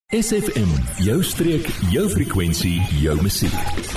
SFM, jou streek, jou frekwensie, jou musiek.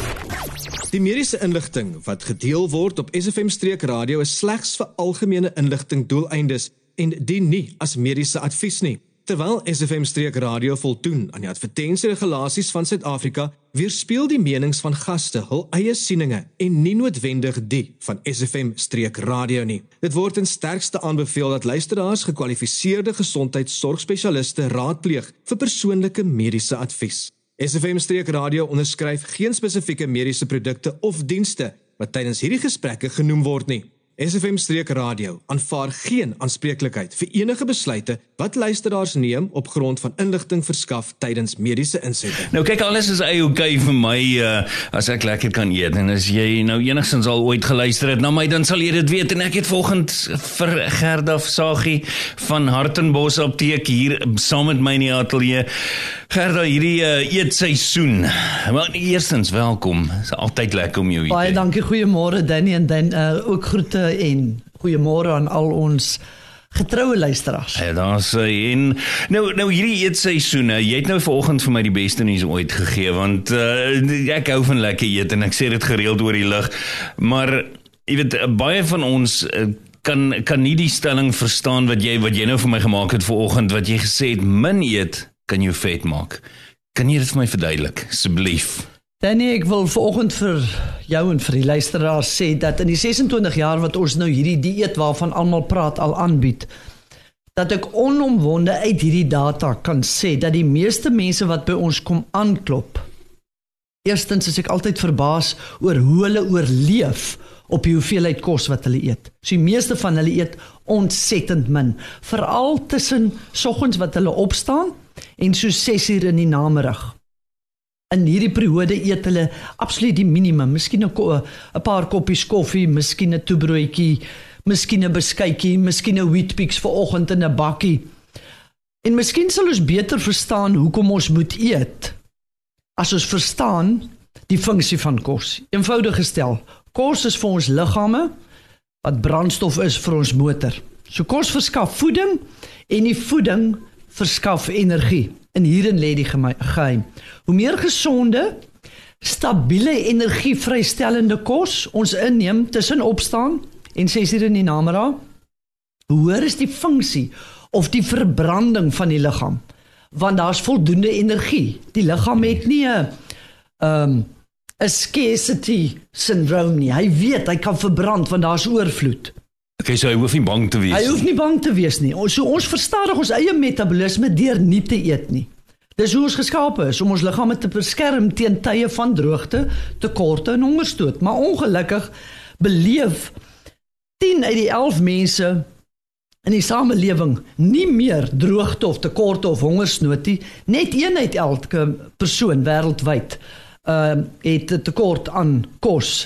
Die mediese inligting wat gedeel word op SFM Streek Radio is slegs vir algemene inligting doeleindes en dien nie as mediese advies nie. Terwyl SFM Streek Radio voldoen aan die advertensieregulasies van Suid-Afrika, weerspieël die menings van gaste hul eie sieninge en nie noodwendig die van SFM Streek Radio nie. Dit word ten sterkste aanbeveel dat luisteraars gekwalifiseerde gesondheidsorgspesialiste raadpleeg vir persoonlike mediese advies. SFM Streek Radio onderskryf geen spesifieke mediese produkte of dienste wat tydens hierdie gesprekke genoem word nie. SFM Streek Radio aanvaar geen aanspreeklikheid vir enige besluite wat luisteraars neem op grond van inligting verskaf tydens mediese insette. Nou kyk, alles is okay vir my as ek lekker kan eet, en as jy nou enigstens al ooit geluister het na my, dan sal jy dit weet, en ek het volgend vir Gerda Sagie van Hartenbos Apteek hier saam met my in die ateljee. Gerda, hierdie eetseisoen, maar eerstens welkom, is altyd lekker om jou hier. Baie dankie, goeiemôre Danny, en dan ook groete en goeiemôre aan al ons getroue luisteraars. Ja, daar sê en nou hierdie eetseisoen, jy het nou vanoggend vir my die beste nuus ooit gegee, want ek hou van lekker eet en ek sê dit gereeld oor die lug, maar jy weet, baie van ons kan nie die stelling verstaan wat jy nou vir my gemaak het vanoggend, wat jy gesê het, min eet kan jou vet maak. Kan jy dit vir my verduidelik, asseblief? Danny, ek wil vanoggend vir jou en vir die luisteraars sê dat in die 26 jaar wat ons nou hierdie dieet waarvan almal praat al aanbied, dat ek onomwonde uit hierdie data kan sê dat die meeste mense wat by ons kom aanklop, eerstens is ek altyd verbaas oor hoe hulle oorleef op die hoeveelheid kos wat hulle eet. So die meeste van hulle eet ontsettend min, veral tussen soggens wat hulle opstaan en so 6 uur in die namiddag. In hierdie periode eet hulle absoluut die minimum, miskien 'n paar koppies koffie, miskien 'n toebroodjie, miskien 'n beskuitjie, miskien 'n Weet-Bix vir oggend in 'n bakkie. En miskien sal ons beter verstaan hoekom ons moet eet, as ons verstaan die funksie van kos. Eenvoudig gestel, kos is vir ons liggame, wat brandstof is vir ons motor. So kos verskaf voeding, en die voeding verskaf energie. En hierin lê die geheim. Hoe meer gesonde, stabiele energievrystellende kos ons inneem tussen opstaan en 6 uur in die namiddag, hoe hoër is die funksie of die verbranding van die liggaam, want daar's voldoende energie. Die liggaam het nie 'n scarcity syndrome nie. Hy weet hy kan verbrand want daar's oorvloed. Okay, so hy hoef nie bang te wees. Hy hoef nie bang te wees nie. So ons verstadig ons eie metabolisme deur nie te eet nie. Dis hoe ons geskape is, om ons liggame te beskerm teen tye van droogte, tekorte en hongersnood. Maar ongelukkig beleef 10 uit die 11 mense in die samelewing nie meer droogte of tekorte of hongersnood nie. Net 1 uit elke persoon wêreldwyd het 'n tekort aan kos.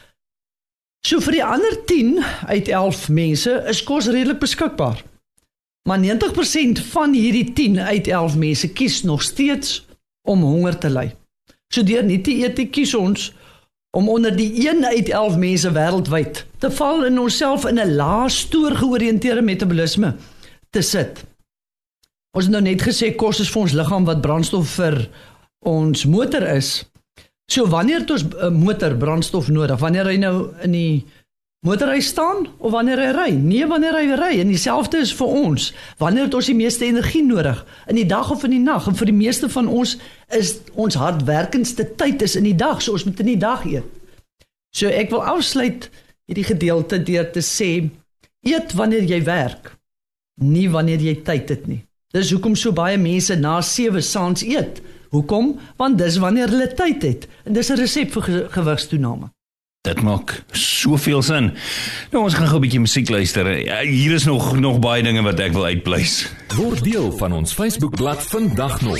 So vir die ander 10 uit 11 mense is kos redelik beskikbaar. Maar 90% van hierdie 10 uit 11 mense kies nog steeds om honger te ly. So deur nie te eet, kies ons om onder die 1 uit 11 mense wêreldwyd te val in onsself in 'n lae stoor georiënteerde metabolisme te sit. Ons het nou net gesê kos is vir ons liggaam wat brandstof vir ons motor is. So wanneer het ons 'n motor brandstof nodig? Wanneer hy nou in die motorhuis staan of wanneer hy ry? Nee, wanneer hy ry. En dieselfde is vir ons. Wanneer het ons die meeste energie nodig? In die dag of in die nag? En vir die meeste van ons is ons hardwerkendste tyd is in die dag, so ons moet in die dag eet. So ek wil afsluit hierdie gedeelte deur te sê, eet wanneer jy werk, nie wanneer jy tyd het nie. Dis hoekom so baie mense na 7 saans eet. Hoekom? Want dis wanneer hulle tyd het. En dis 'n resep vir gewigstoename. Dit maak soveel sin. Nou, ons gaan gou 'n bietjie musiek luister. Hier is nog baie dinge wat ek wil uitpleis. Word deel van ons Facebookblad vandag nog,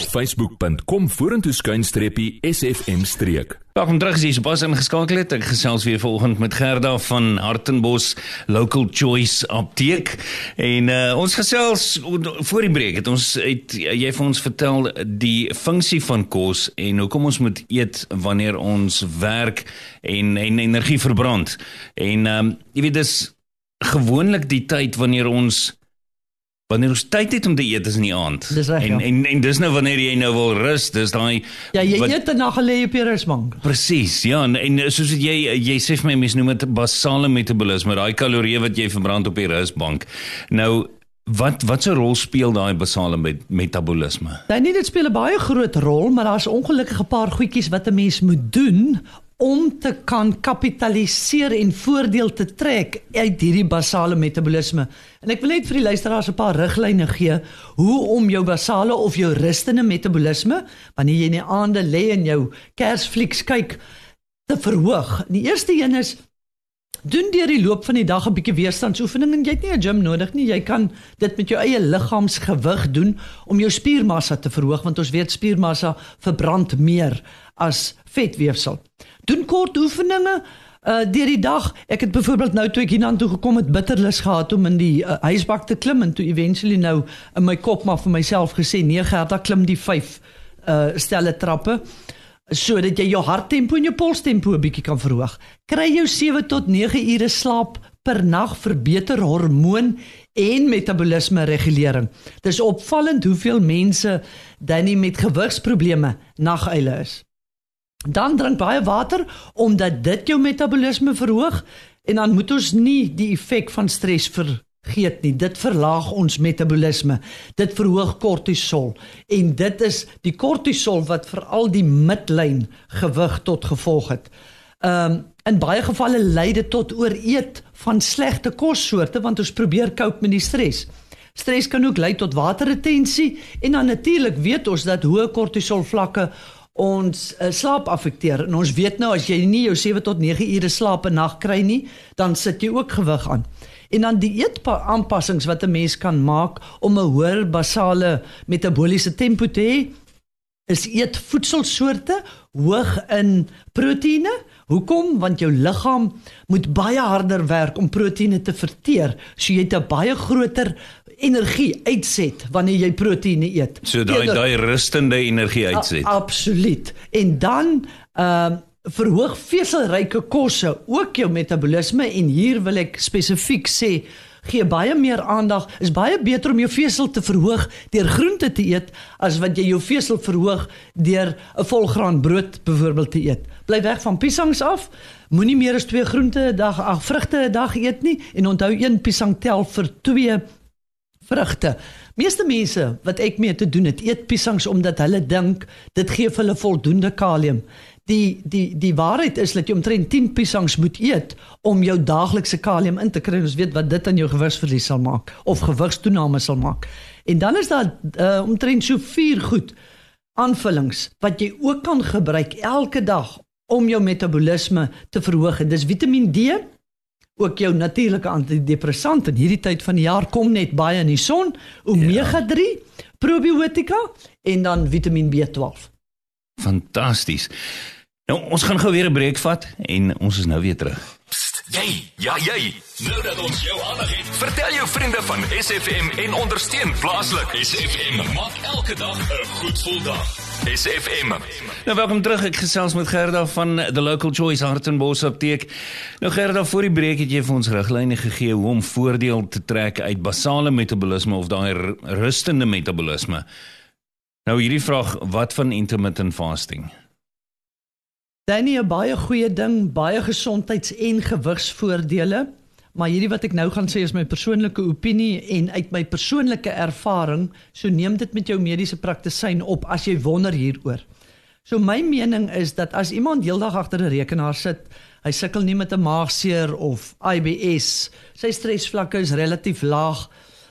facebook.com/SFM Streek. Welkom terug, as jy sopas ingeskakel het. Ek gesels weer vanoggend met Gerda van Hartenbos Local Choice Apteek. En ons gesels, voor die breek het jy vir ons vertel die funksie van kos en hoekom ons moet eet wanneer ons werk en energie verbrand. En jy weet, dis gewoonlik die tyd wanneer ons wanneer ons tyd het om te eet is in die aand. Dis reg, ja. En dis nou wanneer jy nou wil rus, dis daai Ja, jy eet en dan gaan lê op die rusbank. Presies, ja, en soos wat jy sê vir my, mens noem dit basale metabolisme, daai kalorieë wat jy verbrand op die rusbank. Nou, wat se rol speel daai basale metabolisme? Dit speel 'n baie groot rol, maar daar's ongelukkig 'n paar goedjies wat 'n mens moet doen om te kan kapitaliseer en voordeel te trek uit hierdie basale metabolisme. En ek wil net vir die luisteraars 'n paar riglyne gee hoe om jou basale of jou rustende metabolisme, wanneer jy in die aande lê en jou Kersflieks kyk, te verhoog. Die eerste een is, doen deur die loop van die dag 'n bietjie weerstandsoefening en jy het nie 'n gym nodig nie. Jy kan dit met jou eie liggaamsgewig doen om jou spiermassa te verhoog, want ons weet spiermassa verbrand meer as vetweefsel. Doen kort oefeninge deur die dag. Ek het byvoorbeeld nou toe ek hiernatoe gekom het bitterlus gehad om in die huisbak te klim en toe eventually nou in my kop maar vir myself gesê, nee Gerda, klim die 5 stelle trappe, sodat jy jou harttempo en jou polstempo 'n bietjie kan verhoog. Kry jou 7 tot 9 ure slaap per nag vir beter hormoon en metabolisme regulering. Dis opvallend hoeveel mense dan nie met gewigsprobleme naguile is. Dan drink baie water, omdat dit jou metabolisme verhoog, en dan moet ons nie die effek van stres vergeet nie. Dit verlaag ons metabolisme, dit verhoog kortisol, en dit is die kortisol wat veral die midlyn gewig tot gevolg het. In baie gevalle lei dit tot ooreet van slegte kossoorte, want ons probeer cope met die stres. Stres kan ook lei tot waterretensie, en dan natuurlik weet ons dat hoë kortisol vlakke ons slaap affekteer, en ons weet nou, as jy nie jou 7 tot 9 ure slaap per nag kry nie, dan sit jy ook gewig aan. En dan die eetaanpassings wat 'n mens kan maak om 'n hoër basale metaboliese tempo te hê, is eet voedselsoorte hoog in proteïene. Hoekom? Want jou liggaam moet baie harder werk om proteïene te verteer, so jy het 'n baie groter energie uitset wanneer jy proteïene eet. So daai rustende energie uitset. Absoluut. En dan verhoog veselryke kosse ook jou metabolisme, en hier wil ek spesifiek sê, gee baie meer aandag, is baie beter om jou vesel te verhoog deur groente te eet, as wat jy jou vesel verhoog deur 'n volgraan brood byvoorbeeld te eet. Bly weg van piesangs af, moenie meer as 2 vrugte 'n dag eet nie, en onthou 1 piesang tel vir 2 vrugte. Meeste mense wat ek mee te doen het, eet piesangs omdat hulle dink dit gee vir hulle voldoende kalium. Die waarheid is dat jy omtrent 10 piesangs moet eet om jou daaglikse kalium in te kry. Ons weet wat dit aan jou gewigsverlies sal maak of gewigstoename sal maak. En dan is daar omtrent so 4 goed aanvullings wat jy ook kan gebruik elke dag om jou metabolisme te verhoog. En dis Vitamiin D, ook jou natuurlike antidepressant, in hierdie tyd van die jaar kom net baie in die son, omega-3, probiotika en dan Vitamiin B12. Fantasties. Nou, ons gaan gou weer 'n breek vat en ons is nou weer terug. Psst, jy. Nou dat ons jou aandag het, vertel jou vriende van SFM en ondersteun plaaslik. SFM maak elke dag 'n goed gevoel dag. SFM. Nou, welkom terug. Ek gesels met Gerda van The Local Choice Hartenbos Apteek. Nou Gerda, voor die breek het jy vir ons riglyne gegee hoe om voordeel te trek uit basale metabolisme of daai rustende metabolisme. Nou hierdie vraag, wat van intermittent fasting? Danny, 'n baie goeie ding, baie gesondheids- en gewigsvoordele, maar hierdie wat ek nou gaan sê is my persoonlike opinie en uit my persoonlike ervaring, so neem dit met jou mediese praktisyn op as jy wonder hieroor. So my mening is dat as iemand heeldag agter 'n rekenaar sit, hy sukkel nie met 'n maagseer of IBS, sy stresvlakke is relatief laag,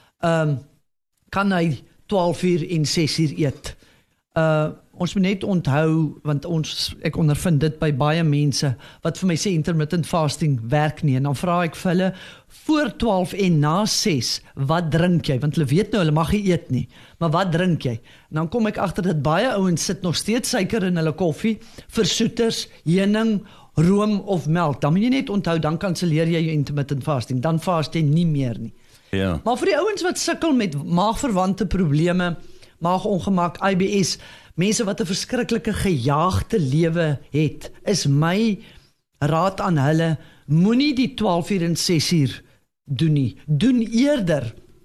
kan hy 12 uur en 6 uur eet. Ons moet net onthou, want ek ondervind dit by baie mense, wat vir my sê intermittent fasting werk nie, en dan vra ek vir hulle, voor 12 en na 6, wat drink jy? Want hulle weet nou, hulle mag nie eet nie, maar wat drink jy? En dan kom ek agter dat baie ouens sit nog steeds suiker in hulle koffie, versoeters, heuning, room of melk. Dan moet jy net onthou, dan kanselleer jy jou intermittent fasting, dan fast jy nie meer nie. Ja. Maar vir die ouens wat sukkel met maagverwante probleme, maagongemak, IBS, mense wat 'n verskriklike gejaagde lewe het, is my raad aan hulle, moenie die 12 uur en 6 uur doen nie. Doen eerder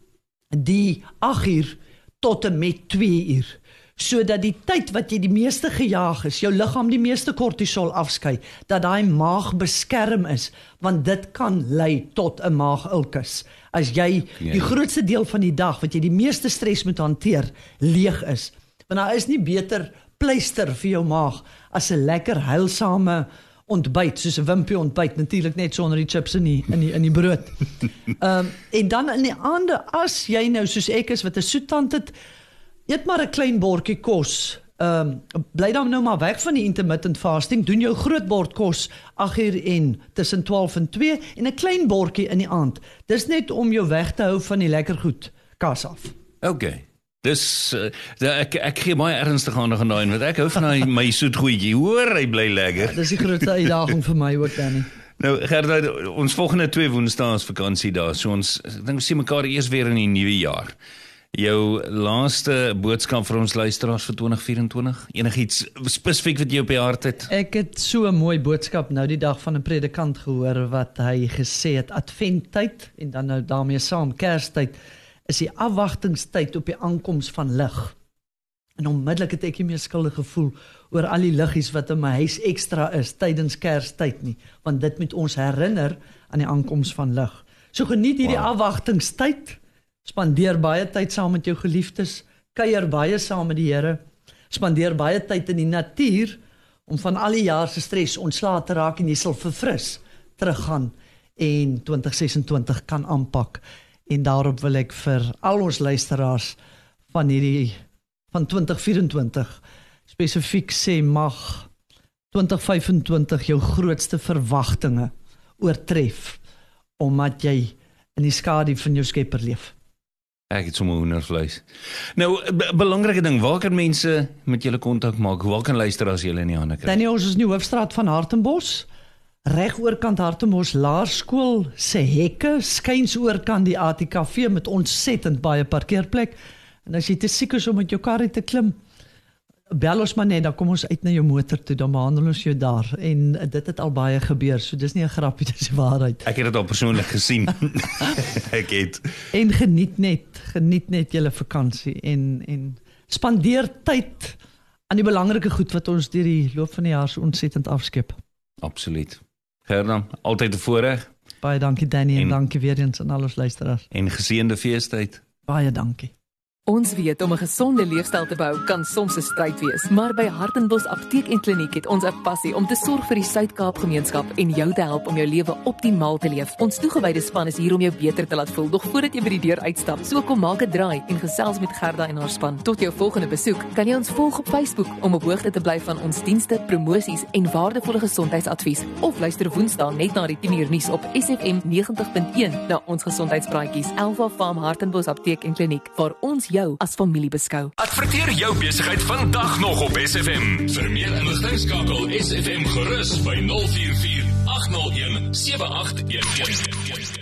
die 8 uur tot en met 2 uur. Sodat die tyd wat jy die meeste gejaag is, jou liggaam die meeste kortisol afskei, dat daai maag beskerm is, want dit kan lei tot 'n maagulkus. As jy die grootste deel van die dag, wat jy die meeste stres moet hanteer, leeg is. Want daar is nie beter pleister vir jou maag, as 'n lekker heilsame ontbyt, soos 'n wimpie ontbyt, natuurlik net sonder die chips in die brood. En dan in die aande, as jy nou soos ek is, wat 'n soettand het, eet maar 'n klein bordjie kos. Bly dan nou maar weg van die intermittent fasting, doen jou groot bord kos 8 uur en tussen 12 en 2 en 'n klein bordjie in die aand. Dis net om jou weg te hou van die lekker goed kas af. Okay. Dis ek gee baie ernstig aandag aan daai, want ek hou van my soetgoedjie. Hoor, hy bly lekker. Dis die grootste uitdaging vir my ook, Danny. Nou Gerda, ons volgende 2 woensdae is vakansie daar. So ons dink ons sien mekaar eers weer in die nuwe jaar. Jou laaste boodskap vir ons luisteraars vir 2024? Enigiets spesifiek wat jy op die hart het? Ek het so 'n mooi boodskap nou die dag van 'n predikant gehoor wat hy gesê het, adventtyd en dan nou daarmee saam Kerstyd is die afwagtingstyd op die aankoms van lig. En onmiddellik het ek nie meer skuldig gevoel oor al die liggies wat in my huis ekstra is tydens Kerstyd nie, want dit moet ons herinner aan die aankoms van lig. So geniet hierdie afwagtingstyd. Spandeer baie tyd saam met jou geliefdes, kuier baie saam met die Here, spandeer baie tyd in die natuur, om van al die jaar se stres ontslae te raak en jy sal verfris teruggaan en 2026 kan aanpak. En daarop wil ek vir al ons luisteraars van 2024 spesifiek sê, mag 2025 jou grootste verwagtinge oortref, omdat jy in die skadu van jou Skepper leef. Ek het sommer hoendervleis. Nou, belangrike ding, waar kan mense met julle kontak maak? Waar kan luisteraars julle in die hande kry? Danny, ons is in die Hoofstraat van Hartenbos, reg oorkant Hartenbos Laerskool se hekke, skuins oorkant die ATKV met ontsettend baie parkeerplek. En as jy te siek is om met jou karrie te klim, bel ons maar net, dan kom ons uit na jou motor toe, dan behandel ons jou daar. En dit het al baie gebeur, so dis nie 'n grappie, dis die waarheid. Ek het dit al persoonlik gesien. Ek het. En geniet net julle vakansie en spandeer tyd aan die belangrike goed wat ons deur die loop van die jaar so ontsettend afskep. Absoluut. Gerda, altyd 'n voorreg. Baie dankie Danny en dankie weer eens aan al ons luisteraars. En geseënde feestyd. Baie dankie. Ons weet om 'n gesonde leefstyl te bou kan soms 'n stryd wees, maar by Hartenbos Apteek en Kliniek het ons 'n passie om te sorg vir die Suid-Kaap gemeenskap en jou te help om jou lewe optimaal te leef. Ons toegewyde span is hier om jou beter te laat voel, nog voordat jy by die deur uitstap. So kom maak 'n draai en gesels met Gerda en haar span. Tot jou volgende besoek, kan jy ons volg op Facebook om op hoogte te bly van ons dienste, promosies en waardevolle gesondheidsadvies. Of luister Woensdae net na die 10uur nuus op SFM 90.1 na ons gesondheidspraatjies. Elva Farm Hartenbos Apteek en Kliniek, waar ons jou as familie beskou. Adverteer jou besigheid vandag nog op SFM. Vir meer inligting skakel SFM gerus by 044 801 7811.